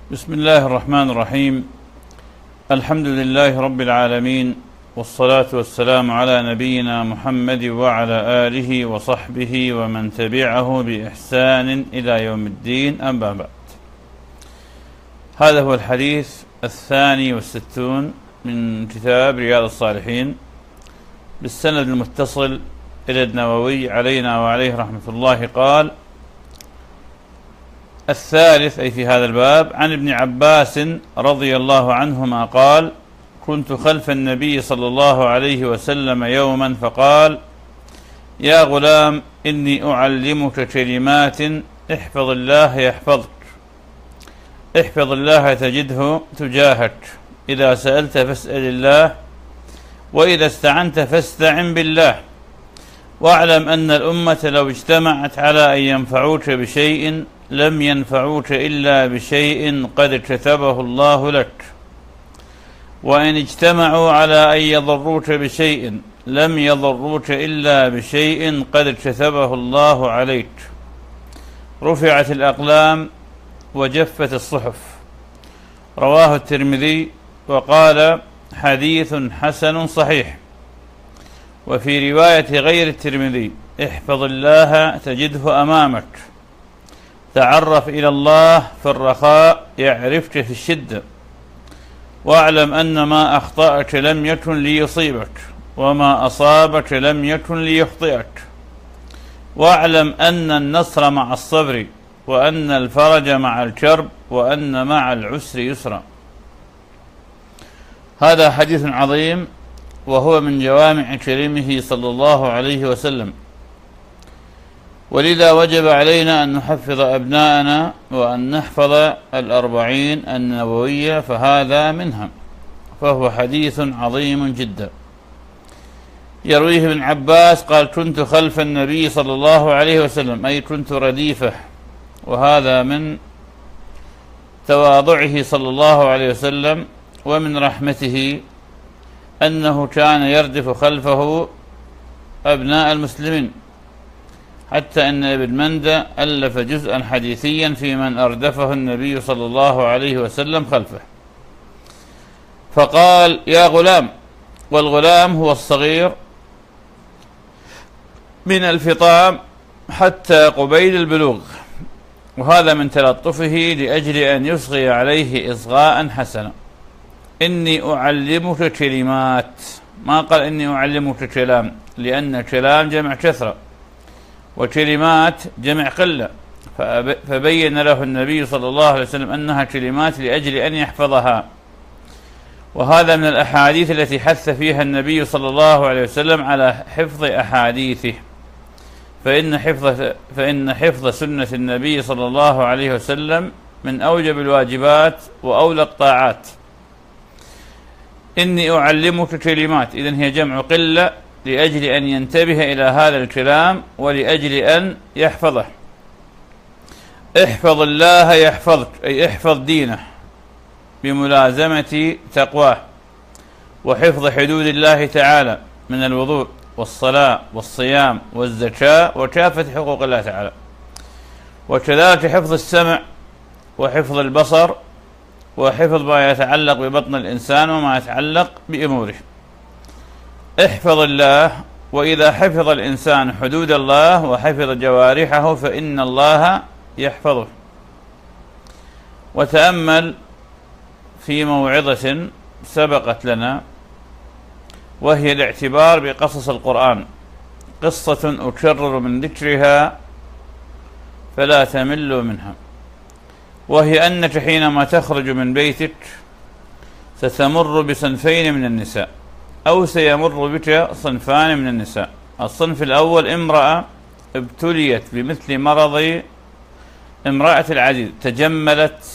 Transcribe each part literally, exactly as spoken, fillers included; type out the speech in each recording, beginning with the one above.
بسم الله الرحمن الرحيم. الحمد لله رب العالمين، والصلاة والسلام على نبينا محمد وعلى آله وصحبه ومن تبعه بإحسان إلى يوم الدين، أما بعد. هذا هو الحديث الثاني والستون من كتاب رياض الصالحين بالسند المتصل إلى النووي علينا وعليه رحمة الله. قال: الثالث، أي في هذا الباب، عن ابن عباس رضي الله عنهما قال: كنت خلف النبي صلى الله عليه وسلم يوما فقال: يا غلام، إني أعلمك كلمات احفظ الله يحفظك، احفظ الله تجده تجاهك، إذا سألت فاسأل الله، وإذا استعنت فاستعن بالله، واعلم أن الأمة لو اجتمعت على أن ينفعوك بشيء لم ينفعوك إلا بشيء قد كتبه الله لك، وإن اجتمعوا على أن يضروك بشيء لم يضروك إلا بشيء قد كتبه الله عليك. رفعت الأقلام وجفت الصحف. رواه الترمذي وقال: حديث حسن صحيح. وفي رواية غير الترمذي: احفظ الله تجده أمامك، تعرف إلى الله في الرخاء يعرفك في الشدة، واعلم أن ما أخطأك لم يكن ليصيبك، وما أصابك لم يكن ليخطئك، واعلم أن النصر مع الصبر، وأن الفرج مع الكرب، وأن مع العسر يسرا. هذا حديث عظيم، وهو من جوامع كلمه صلى الله عليه وسلم، ولذا وجب علينا أن نحفظ أبناءنا وأن نحفظ الأربعين النووية، فهذا منها، فهو حديث عظيم جدا. يرويه ابن عباس قال: كنت خلف النبي صلى الله عليه وسلم، أي كنت رديفه، وهذا من تواضعه صلى الله عليه وسلم ومن رحمته أنه كان يردف خلفه أبناء المسلمين، حتى أن ابن مندى ألف جزءا حديثيا في من أردفه النبي صلى الله عليه وسلم خلفه. فقال: يا غلام، والغلام هو الصغير من الفطام حتى قبيل البلوغ، وهذا من تلطفه لأجل أن يصغي عليه إصغاء حسنا. إني أعلمك كلمات، ما قال إني أعلمك كلام، لأن كلام جمع كثرة وكلمات جمع قلة، فبين له النبي صلى الله عليه وسلم أنها كلمات لأجل أن يحفظها. وهذا من الأحاديث التي حث فيها النبي صلى الله عليه وسلم على حفظ أحاديثه، فإن حفظ فإن حفظ سنة النبي صلى الله عليه وسلم من أوجب الواجبات وأولى الطاعات. إني أعلمك كلمات، إذن هي جمع قلة لأجل أن ينتبه إلى هذا الكلام ولأجل أن يحفظه. احفظ الله يحفظك، أي احفظ دينه بملازمة تقواه، وحفظ حدود الله تعالى من الوضوء والصلاة والصيام والزكاة وكافة حقوق الله تعالى، وكذلك حفظ السمع وحفظ البصر وحفظ ما يتعلق ببطن الإنسان وما يتعلق بأموره. احفظ الله، وإذا حفظ الإنسان حدود الله وحفظ جوارحه فإن الله يحفظه. وتأمل في موعظة سبقت لنا، وهي الاعتبار بقصص القرآن، قصة أكرر من ذكرها فلا تمل منها، وهي أنك حينما تخرج من بيتك ستمر بصنفين من النساء، أو سيمر بك صنفان من النساء. الصنف الأول امرأة ابتليت بمثل مرض امرأة العزيز، تجملت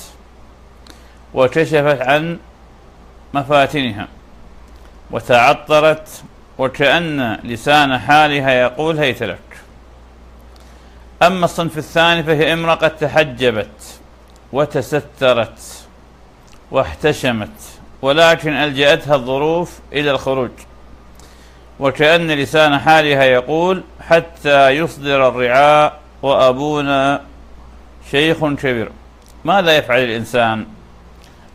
وكشفت عن مفاتنها وتعطرت، وكأن لسان حالها يقول هيت لك. أما الصنف الثاني فهي امرأة قد تحجبت وتسترت واحتشمت، ولكن ألجأتها الظروف إلى الخروج، وكأن لسان حالها يقول حتى يصدر الرعاء وأبونا شيخ كبير. ماذا يفعل الإنسان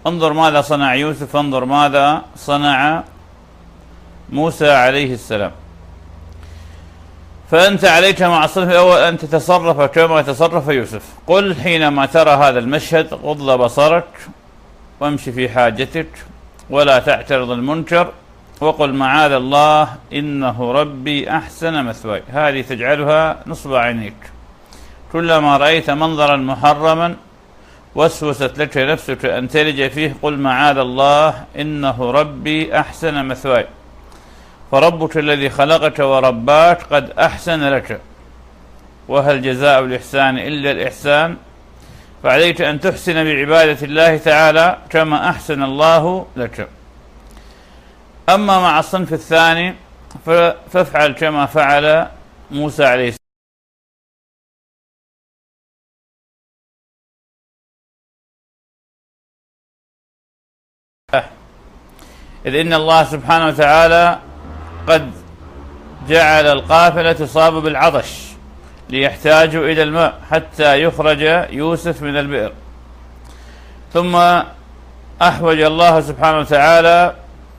انظر ماذا صنع يوسف، انظر ماذا صنع موسى عليه السلام. فأنت عليك مع الصنف الأول أن تتصرف كما تصرف يوسف. قل حينما ترى هذا المشهد غض بصرك وامشي في حاجتك ولا تعترض المنكر، وقل معاذ الله إنه ربي أحسن مثواي. هذه تجعلها نصب عينيك. كلما رأيت منظرا محرما وسوست لك نفسك أن تلج فيه قل معاذ الله إنه ربي أحسن مثواي، فربك الذي خلقك ورباك قد أحسن لك، وهل جزاء الإحسان إلا الإحسان؟ فعليك أن تحسن بعبادة الله تعالى كما أحسن الله لك. أما مع الصنف الثاني فافعل كما فعل موسى عليه السلام. إذ إن الله سبحانه وتعالى قد جعل القافلة تصاب بالعطش ليحتاجوا إلى الماء حتى يخرج يوسف من البئر، ثم أحوج الله سبحانه وتعالى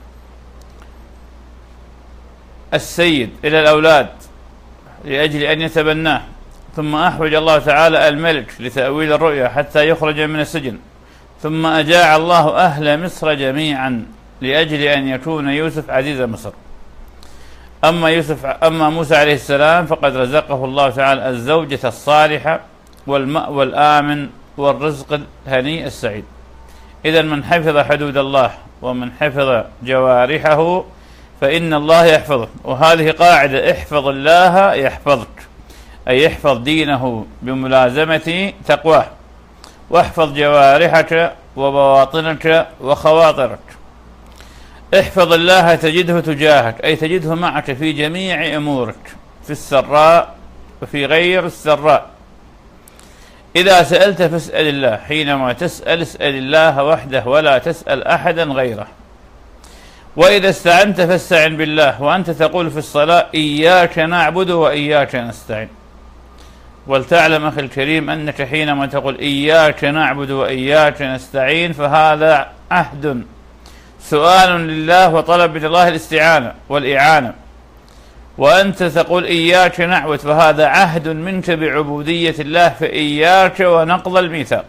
السيد إلى الأولاد لأجل أن يتبناه، ثم أحوج الله تعالى الملك لتأويل الرؤيا حتى يخرج من السجن، ثم أجاع الله أهل مصر جميعا لأجل أن يكون يوسف عزيز مصر. أما يوسف أما موسى عليه السلام فقد رزقه الله تعالى الزوجة الصالحة والمأوى الآمن والرزق الهنيء السعيد. إذا من حفظ حدود الله ومن حفظ جوارحه فإن الله يحفظه. وهذه قاعدة: احفظ الله يحفظك، أي احفظ دينه بملازمة تقواه، واحفظ جوارحك وبواطنك وخواطرك. احفظ الله تجده تجاهك، أي تجده معك في جميع أمورك، في السراء وفي غير السراء. إذا سألت فاسأل الله، حينما تسأل اسأل الله وحده ولا تسأل أحدا غيره. وإذا استعنت فاستعن بالله، وأنت تقول في الصلاة إياك نعبد وإياك نستعين. ولتعلم أخي الكريم أنك حينما تقول إياك نعبد وإياك نستعين فهذا عهد، سؤال لله وطلب من الله الاستعانة والإعانة. وأنت تقول إياك نعبد فهذا عهد منك بعبودية الله، فإياك ونقض الميثاق.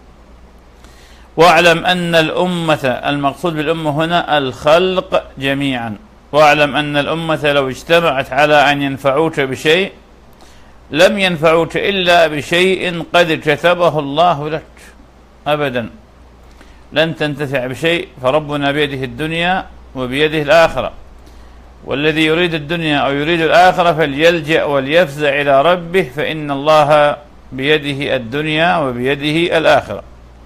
واعلم أن الأمة، المقصود بالأمة هنا الخلق جميعا، واعلم أن الأمة لو اجتمعت على أن ينفعوك بشيء لم ينفعوك إلا بشيء قد كتبه الله لك أبدا. لن تنتفع بشيء، فربنا بيده الدنيا وبيده الآخرة، والذي يريد الدنيا أو يريد الآخرة فليلجأ وليفزع إلى ربه، فإن الله بيده الدنيا وبيده الآخرة.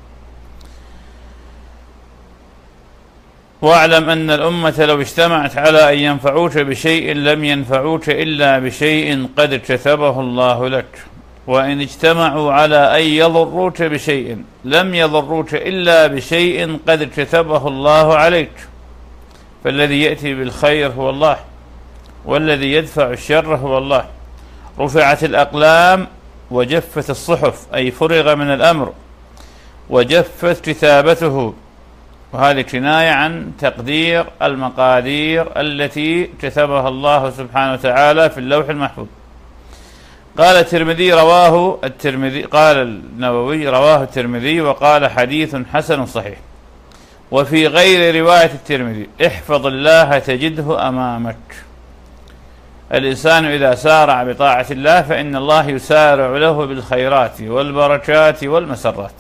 واعلم أن الأمة لو اجتمعت على أن ينفعوك بشيء لم ينفعوك إلا بشيء قد كتبه الله لك، وإن اجتمعوا على أن يضروك بشيء لم يضروك إلا بشيء قد كتبه الله عليك. فالذي يأتي بالخير هو الله، والذي يدفع الشر هو الله. رفعت الأقلام وجفت الصحف، أي فرغ من الأمر وجفت كتابته، وهذه كناية عن تقدير المقادير التي كتبها الله سبحانه وتعالى في اللوح المحفوظ. قال الترمذي رواه الترمذي قال النووي رواه الترمذي وقال حديث حسن صحيح. وفي غير رواية الترمذي احفظ الله تجده أمامك. الإنسان إذا سارع بطاعة الله فإن الله يسارع له بالخيرات والبركات والمسرات.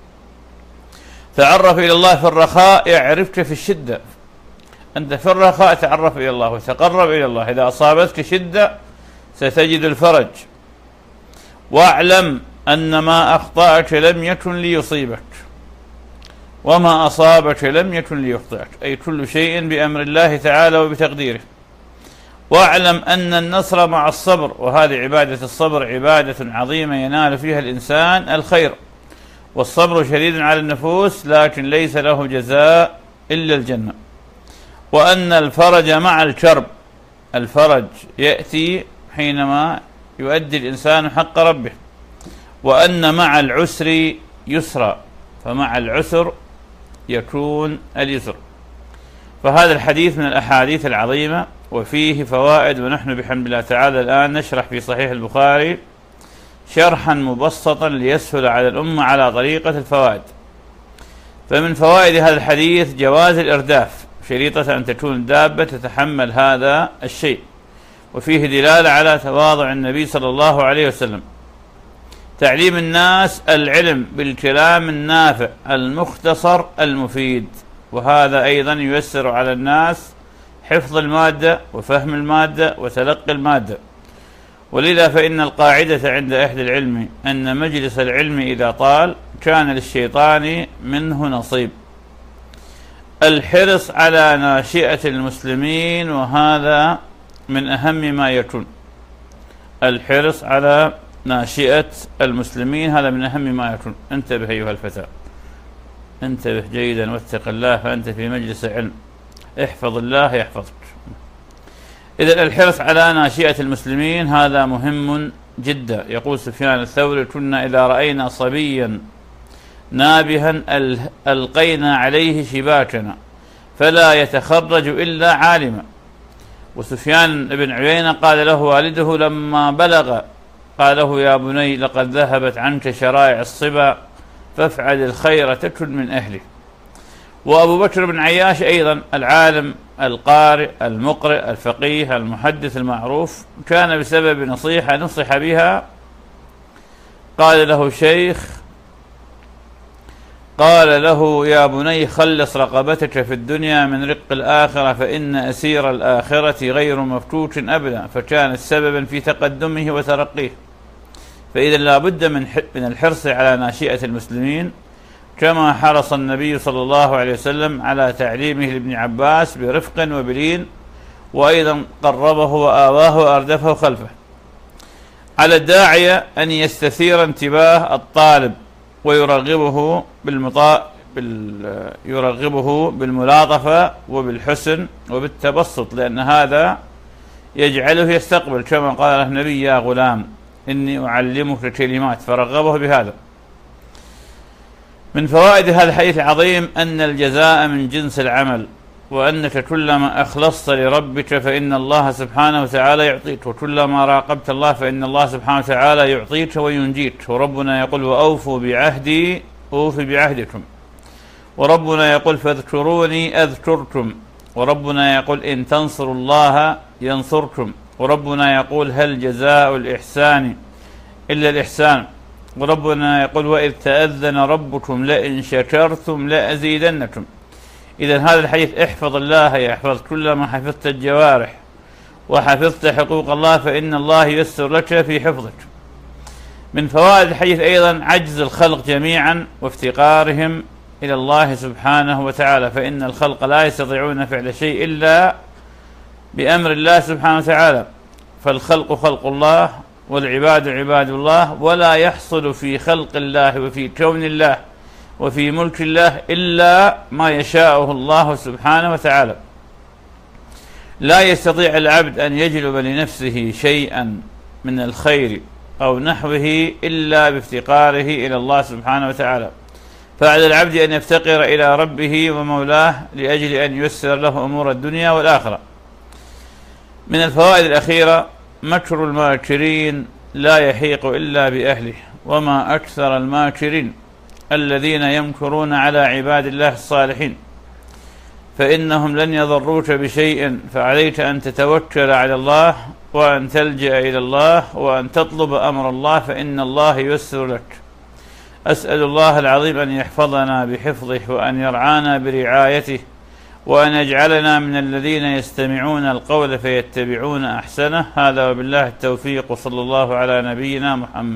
تعرف إلى الله في الرخاء يعرفك في الشدة. أنت في الرخاء تعرف إلى الله وتقرب إلى الله. إذا أصابتك شدة ستجد الفرج. واعلم أن ما أخطأك لم يكن ليصيبك، وما أصابك لم يكن ليخطئك، أي كل شيء بأمر الله تعالى وبتقديره. واعلم أن النصر مع الصبر، وهذه عبادة الصبر عبادة عظيمة ينال فيها الإنسان الخير. والصبر شديد على النفوس لكن ليس له جزاء إلا الجنة. وأن الفرج مع الكرب، الفرج يأتي حينما يؤدي الإنسان حق ربه. وأن مع العسر يسرا، فمع العسر يكون اليسر. فهذا الحديث من الأحاديث العظيمة وفيه فوائد، ونحن بحمد الله تعالى الآن نشرح في صحيح البخاري شرحا مبسطا ليسهل على الأمة على طريقة الفوائد. فمن فوائد هذا الحديث جواز الإرداف، شريطة أن تكون الدابة تتحمل هذا الشيء، وفيه دلالة على تواضع النبي صلى الله عليه وسلم. تعليم الناس العلم بالكلام النافع المختصر المفيد، وهذا أيضا ييسر على الناس حفظ المادة وفهم المادة وتلقي المادة. ولذا فإن القاعدة عند أهل العلم أن مجلس العلم إذا طال كان للشيطان منه نصيب. الحرص على ناشئة المسلمين، وهذا من أهم ما يكون. الحرص على ناشئة المسلمين هذا من أهم ما يكون. انتبه أيها الفتى، انتبه جيدا واتق الله، فأنت في مجلس علم، احفظ الله يحفظك. إذن الحرص على ناشئة المسلمين هذا مهم جدا. يقول سفيان الثوري: كنا إذا رأينا صبيا نابها ألقينا عليه شباكنا فلا يتخرج إلا عالما. وسفيان بن عيينة قال له والده لما بلغ قال له: يا بني لقد ذهبت عنك شرائع الصبا فافعل الخير تكن من أهله. وأبو بكر بن عياش أيضا العالم القارئ المقرئ الفقيه المحدث المعروف، كان بسبب نصيحة نصح بها قال له شيخ قال له: يا بني خلص رقبتك في الدنيا من رق الآخرة، فإن أسير الآخرة غير مفكوك أبدا. فكانت سببا في تقدمه وترقيه. فإذا لا بد من من الحرص على ناشئة المسلمين، كما حرص النبي صلى الله عليه وسلم على تعليمه لابن عباس برفق وبلين، وأيضا قربه وآواه وأردفه خلفه. على الداعية أن يستثير انتباه الطالب ويرغبه بالمطا... بال... يرغبه بالملاطفة وبالحسن وبالتبسط، لأن هذا يجعله يستقبل، كما قال له النبي: يا غلام إني أعلمك كلمات، فرغبه بهذا. من فوائد هذا الحديث العظيم أن الجزاء من جنس العمل، وأنك كلما أخلصت لربك فإن الله سبحانه وتعالى يعطيك، وكلما راقبت الله فإن الله سبحانه وتعالى يعطيك وينجيك. وربنا يقول: وأوفوا بعهدي أوف بعهدكم. وربنا يقول: فاذكروني أذكركم. وربنا يقول: إن تنصروا الله ينصركم. وربنا يقول: هل جزاء الإحسان إلا الإحسان. وربنا يقول: وإذ تأذن ربكم لئن شكرتم لأزيدنكم. إذا هذا الحديث احفظ الله يحفظ. كلما حفظت الجوارح وحفظت حقوق الله فإن الله ييسر لك في حفظك. من فوائد الحديث أيضا عجز الخلق جميعا وافتقارهم إلى الله سبحانه وتعالى، فإن الخلق لا يستطيعون فعل شيء إلا بأمر الله سبحانه وتعالى. فالخلق خلق الله والعباد عباد الله، ولا يحصل في خلق الله وفي كون الله وفي ملك الله إلا ما يشاءه الله سبحانه وتعالى. لا يستطيع العبد أن يجلب لنفسه شيئا من الخير أو نحوه إلا بافتقاره إلى الله سبحانه وتعالى. فعلى العبد أن يفتقر إلى ربه ومولاه لأجل أن ييسر له أمور الدنيا والآخرة. من الفوائد الأخيرة: مكر الماكرين لا يحيق إلا بأهله، وما أكثر الماكرين الذين يمكرون على عباد الله الصالحين، فإنهم لن يضروك بشيء. فعليك أن تتوكل على الله، وأن تلجأ إلى الله، وأن تطلب أمر الله، فإن الله ييسر لك. أسأل الله العظيم أن يحفظنا بحفظه، وأن يرعانا برعايته، وأن يجعلنا من الذين يستمعون القول فيتبعون أحسنه. هذا وبالله التوفيق، وصلى الله على نبينا محمد.